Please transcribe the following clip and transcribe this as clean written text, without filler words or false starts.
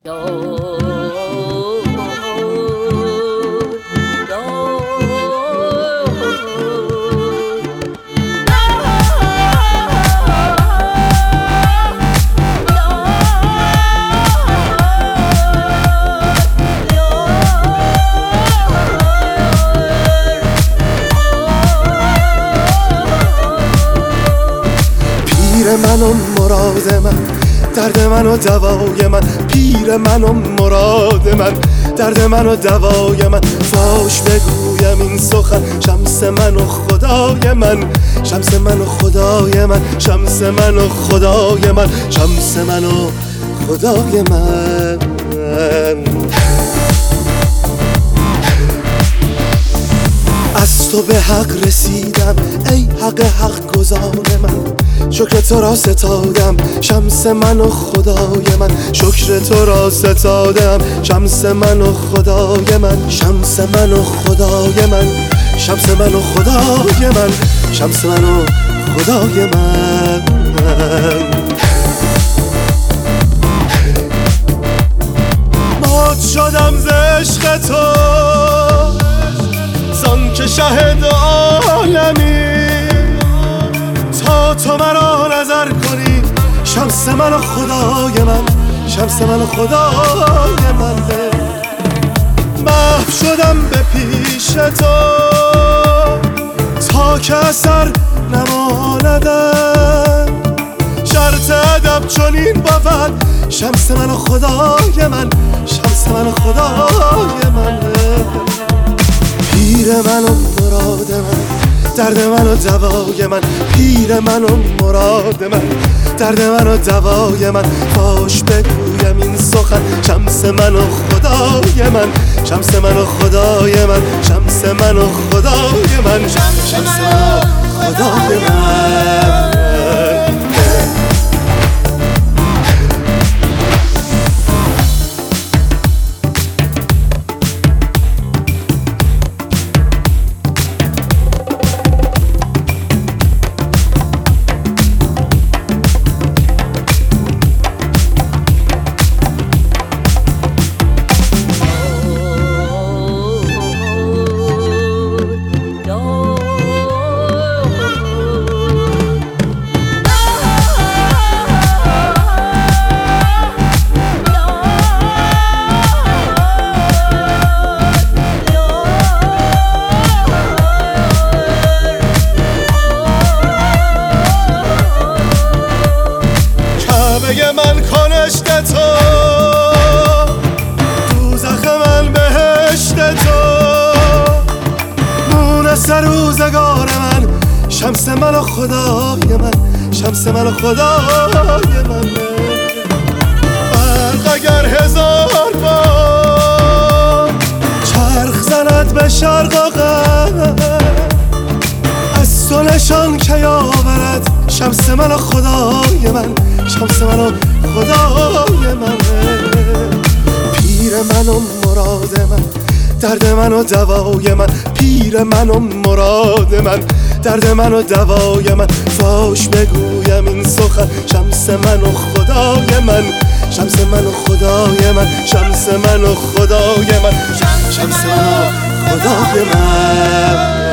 من و مراد من، درد من و دوای من. پیر من و مراد من، درد من و دوای من. فاش بگویم این سخن، شمس من و خدای من، شمس من و خدای من، شمس من و خدای من، شمس من و خدای من. از تو به حق رسیدم ای حق حق گزار من، شکر تو را ستادم شمس من و خدای من، شکر تو را ستادم شمس من و خدای من، شمس من و خدای من، شمس من و خدای من، شمس من و خدای من. مات شدم ز عشق تو، زان که شهد عالمی، تا تو مرا نظر کنی شمس من و خدای من، شمس من و خدای من. محو شدم به پیش تو تا که اثر نماندم، شرط ادب چنین بود شمس من و خدای من، شمس من و خدای من. پیر من و مراد من، درد من و دوای من. پیر من و مراد من، درد من و دوای من. فاش بگویم این سخن، شمس من و خدای من، شمس من و خدای من، شمس من و خدای من، شمس من و خدای من. من کنشت تو، دوزخ من بهشت تو، مونس روزگار من، شمس من و خدای من، شمس من و خدای من. برق اگر هزار بار چرخ زند به شرق و غرب، از تو نشان که یاورد شمس من و خدای من، شمس من و خدای من. پیر من و مراد من، درد من و دوای من. پیر من و مراد من، درد من و دوای من. فاش بگویم این سخن، شمس من و خدای من، شمس من و خدای من، شمس من و خدای من، شمس من و خدای من.